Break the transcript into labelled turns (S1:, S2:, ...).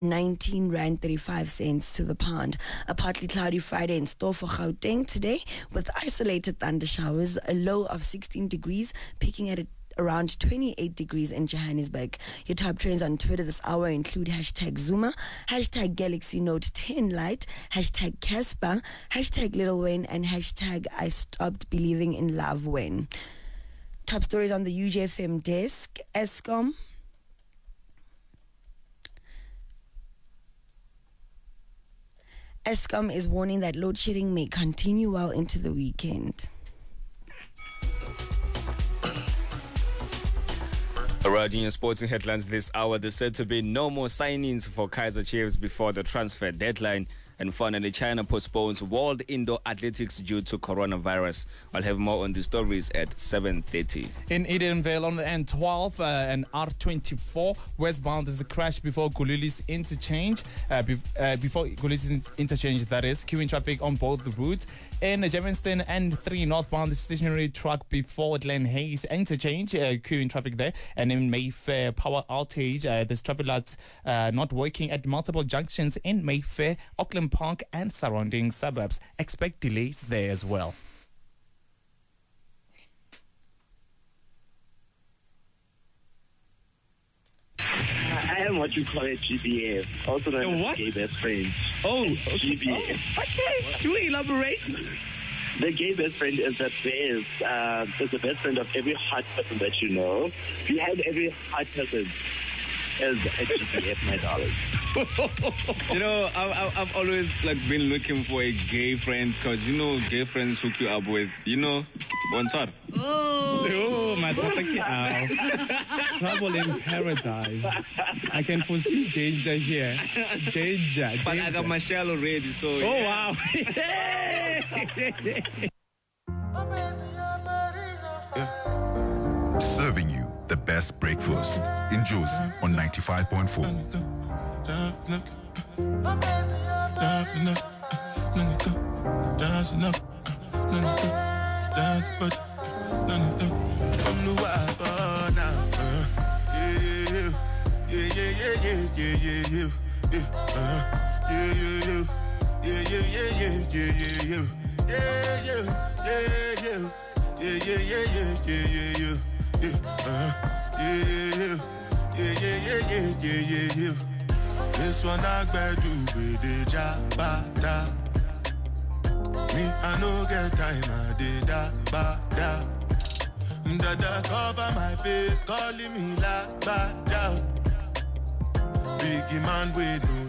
S1: 19 rand 35 cents to the pound. A partly cloudy Friday in store for Gauteng today with isolated thunder showers, a low of 16 degrees, peaking at around 28 degrees in Johannesburg. Your top trends on Twitter this hour include hashtag Zuma, hashtag Galaxy Note 10 Lite, hashtag Casper, hashtag Little Wayne, and hashtag I stopped believing in love when. Top stories on the UJFM desk. Eskom is warning that load shedding may continue well into the weekend.
S2: Alright, in your sporting headlines this hour, there's said to be no more signings for Kaizer Chiefs before the transfer deadline. And finally, China postpones World Indoor Athletics due to coronavirus. I'll have more on the stories at 7:30.
S3: In Edenvale on the N12 and R24, westbound is a crash before Gululi's interchange. Before Gululi's interchange, that is, queuing traffic on both routes. In Germiston N3 northbound, the stationary truck before Glen Hayes interchange, queuing traffic there. And in Mayfair, power outage. There's traffic lights not working at multiple junctions in Mayfair, Auckland Park and surrounding suburbs. Expect delays there as well.
S4: I am what you call a GBF, also known as gay best friend.
S5: Oh,
S4: GBF.
S5: Okay, do elaborate?
S4: The gay best friend is the best, is the best friend of every hot person that you know. You have every hot person as a GBF, my darling.
S5: You know, I've always been looking for a gay friend because, gay friends hook you up with, one side.
S6: Oh, my trouble in paradise. I can foresee danger here. Danger.
S5: But I got my shell already, so.
S6: Oh,
S5: yeah.
S6: Wow.
S7: Serving you the best breakfast in Jozi on 95.4.
S8: This one I better do with the jabata. Me, I no get time, I did da. Dada cover my face, calling me la ba da. Biggie man, we no